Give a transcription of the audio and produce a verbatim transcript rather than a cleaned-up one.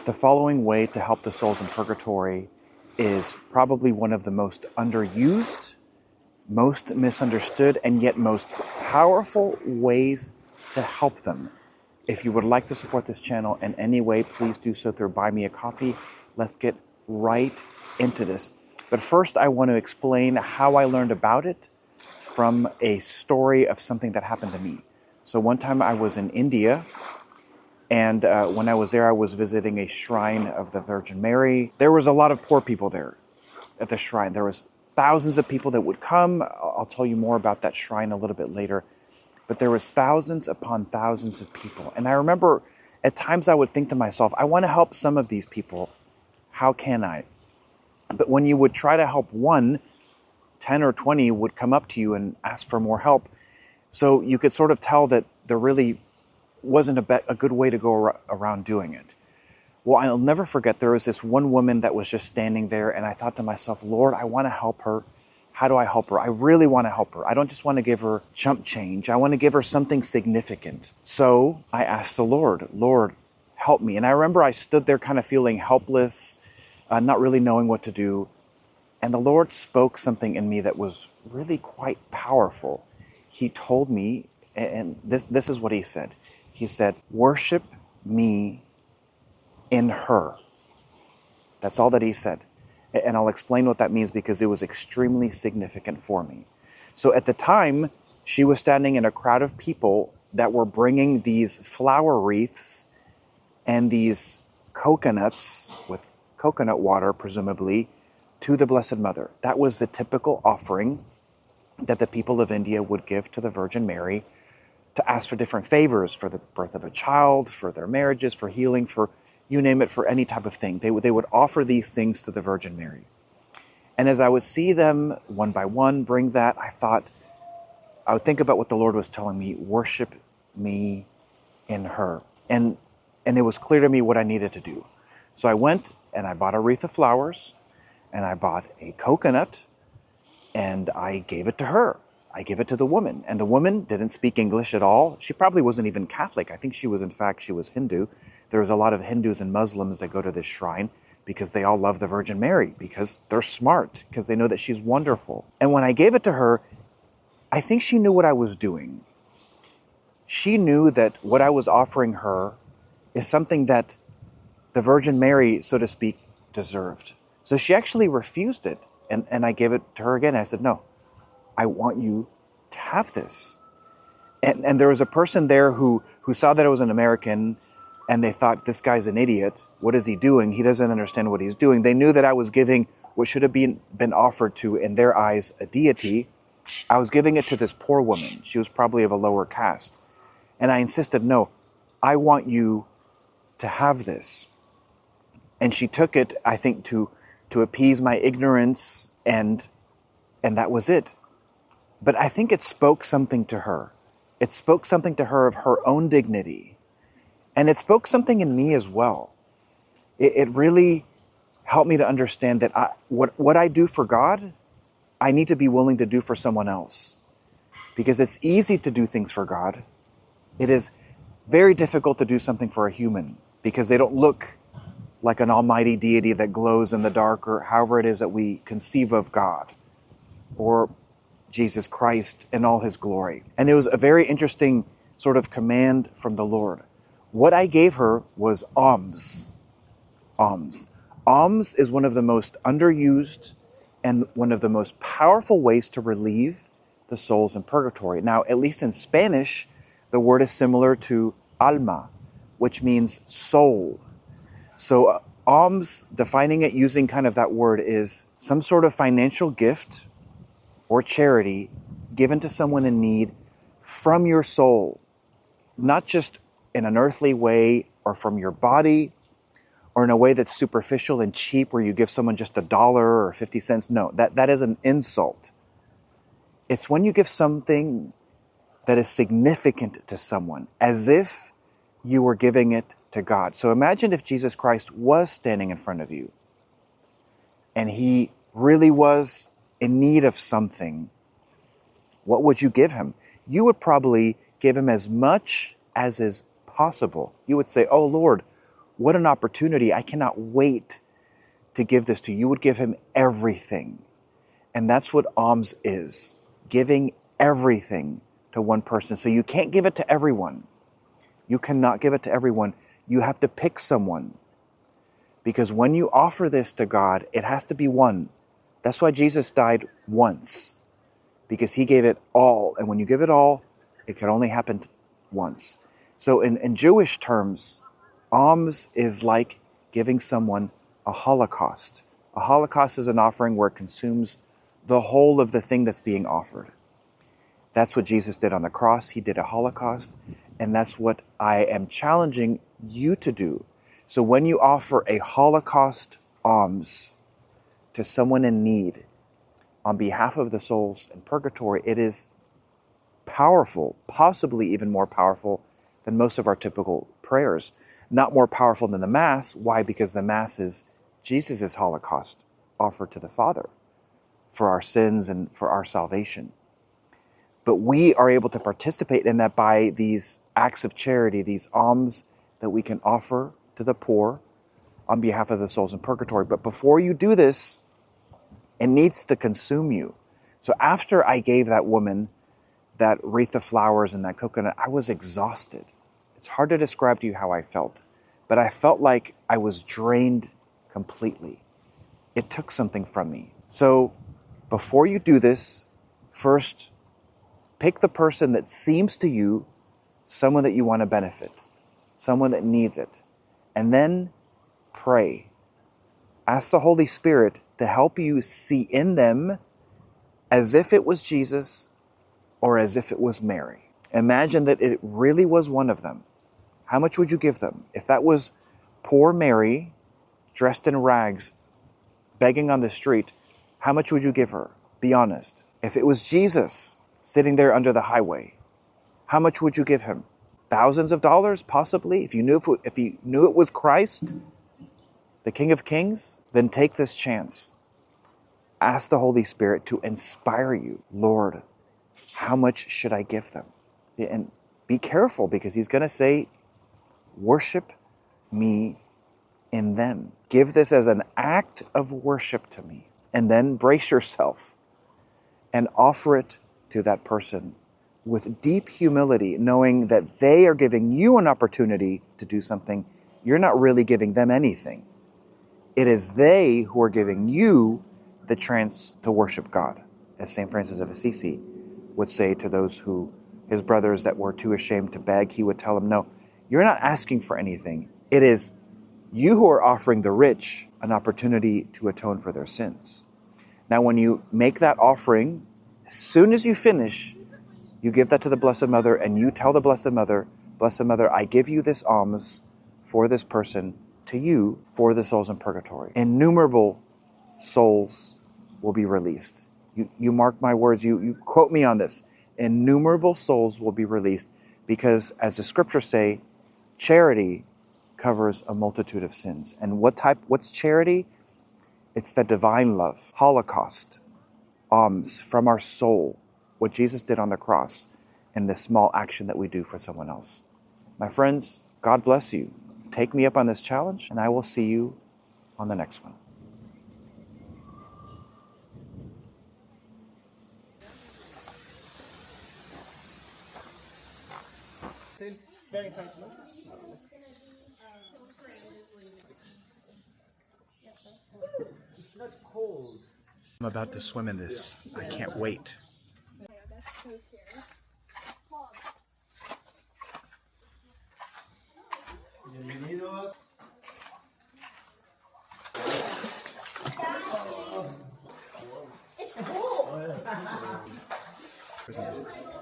The following way to help the souls in purgatory is probably one of the most underused, most misunderstood, and yet most powerful ways to help them. If you would like to support this channel in any way, please do so through Buy Me a Coffee. Let's get right into this. But first, I want to explain how I learned about it from a story of something that happened to me. So one time I was in India, and uh, when I was there, I was visiting a shrine of the Virgin Mary. There was a lot of poor people there at the shrine. There was thousands of people that would come. I'll tell you more about that shrine a little bit later. But there was thousands upon thousands of people. And I remember at times I would think to myself, I want to help some of these people. How can I? But when you would try to help one, ten or twenty would come up to you and ask for more help. So you could sort of tell that there really wasn't a, be- a good way to go ar- around doing it. Well, I'll never forget, there was this one woman that was just standing there, and I thought to myself, Lord, I want to help her. How do I help her? I really want to help her. I don't just want to give her chump change. I want to give her something significant. So I asked the Lord, Lord, help me. And I remember I stood there kind of feeling helpless, uh, not really knowing what to do. And the Lord spoke something in me that was really quite powerful. He told me, and this, this is what he said. He said, worship me in her. That's all that he said. And I'll explain what that means because it was extremely significant for me. So at the time, she was standing in a crowd of people that were bringing these flower wreaths and these coconuts with coconut water, presumably, to the Blessed Mother. That was the typical offering that the people of India would give to the Virgin Mary to ask for different favors, for the birth of a child, for their marriages, for healing, for you name it, for any type of thing. They would, they would offer these things to the Virgin Mary. And as I would see them one by one bring that, I thought, I would think about what the Lord was telling me, worship me in her. And, and it was clear to me what I needed to do. So I went and I bought a wreath of flowers, and I bought a coconut, and I gave it to her. I gave it to the woman. And the woman didn't speak English at all. She probably wasn't even Catholic. I think she was, in fact, she was Hindu. There was a lot of Hindus and Muslims that go to this shrine because they all love the Virgin Mary, because they're smart, because they know that she's wonderful. And when I gave it to her, I think she knew what I was doing. She knew that what I was offering her is something that the Virgin Mary, so to speak, deserved. So she actually refused it. And, and I gave it to her again. I said, no, I want you to have this. And, and there was a person there who, who saw that I was an American, and they thought, this guy's an idiot. What is he doing? He doesn't understand what he's doing. They knew that I was giving what should have been, been offered to, in their eyes, a deity. I was giving it to this poor woman. She was probably of a lower caste. And I insisted, no, I want you to have this. And she took it, I think, to, to appease my ignorance, and, and that was it. But I think it spoke something to her. It spoke something to her of her own dignity. And it spoke something in me as well. It, it really helped me to understand that I, what, what I do for God, I need to be willing to do for someone else. Because it's easy to do things for God. It is very difficult to do something for a human because they don't look like an almighty deity that glows in the dark, or however it is that we conceive of God, or Jesus Christ in all his glory. And it was a very interesting sort of command from the Lord. What I gave her was alms. Alms. Alms is one of the most underused and one of the most powerful ways to relieve the souls in purgatory. Now, at least in Spanish, the word is similar to alma, which means soul. So uh, alms, defining it using kind of that word, is some sort of financial gift or charity given to someone in need from your soul, not just in an earthly way or from your body or in a way that's superficial and cheap where you give someone just a dollar or fifty cents. No, that, that is an insult. It's when you give something that is significant to someone, as if you were giving it to God. So imagine if Jesus Christ was standing in front of you and he really was in need of something. What would you give him? You would probably give him as much as is possible. You would say, oh Lord, What an opportunity. I cannot wait to give this to you. You would give him everything. And that's what alms is, giving everything to one person. So you can't give it to everyone. You cannot give it to everyone. You have to pick someone. Because when you offer this to God, it has to be one. That's why Jesus died once. Because he gave it all. And when you give it all, it can only happen once. So in, in Jewish terms, alms is like giving someone a holocaust. A holocaust is an offering where it consumes the whole of the thing that's being offered. That's what Jesus did on the cross. He did a holocaust. And that's what I am challenging you to do. So when you offer a holocaust alms to someone in need on behalf of the souls in purgatory, it is powerful, possibly even more powerful than most of our typical prayers. Not more powerful than the Mass. Why? Because the Mass is Jesus' holocaust offered to the Father for our sins and for our salvation. But we are able to participate in that by these acts of charity, these alms that we can offer to the poor on behalf of the souls in purgatory. But before you do this, it needs to consume you. So after I gave that woman that wreath of flowers and that coconut, I was exhausted. It's hard to describe to you how I felt, but I felt like I was drained completely. It took something from me. So before you do this, first, pick the person that seems to you someone that you want to benefit, someone that needs it, and then pray. Ask the Holy Spirit to help you see in them as if it was Jesus or as if it was Mary. Imagine that it really was one of them. How much would you give them? If that was poor Mary, dressed in rags, begging on the street, how much would you give her? Be honest. If it was Jesus sitting there under the highway, how much would you give him? Thousands of dollars, possibly? If you knew if, if you knew it was Christ, the King of Kings, then take this chance. Ask the Holy Spirit to inspire you. Lord, how much should I give them? And be careful, because he's going to say, worship me in them. Give this as an act of worship to me. And then brace yourself and offer it to that person with deep humility, knowing that they are giving you an opportunity to do something. You're not really giving them anything. It is they who are giving you the chance to worship God. As Saint Francis of Assisi would say to those who, his brothers that were too ashamed to beg, he would tell them, no, you're not asking for anything. It is you who are offering the rich an opportunity to atone for their sins. Now, when you make that offering, as soon as you finish, you give that to the Blessed Mother and you tell the Blessed Mother, Blessed Mother, I give you this alms for this person, to you, for the souls in purgatory. Innumerable souls will be released. You, you mark my words, you, you quote me on this. Innumerable souls will be released because, as the scriptures say, charity covers a multitude of sins. And what type? What's charity? It's the divine love, holocaust, alms from our soul, what Jesus did on the cross, and the small action that we do for someone else. My friends, God bless you. Take me up on this challenge, and I will see you on the next one. Very tight, no? It's not cold. I'm about to swim in this. I can't wait. Bienvenidos. It's cool.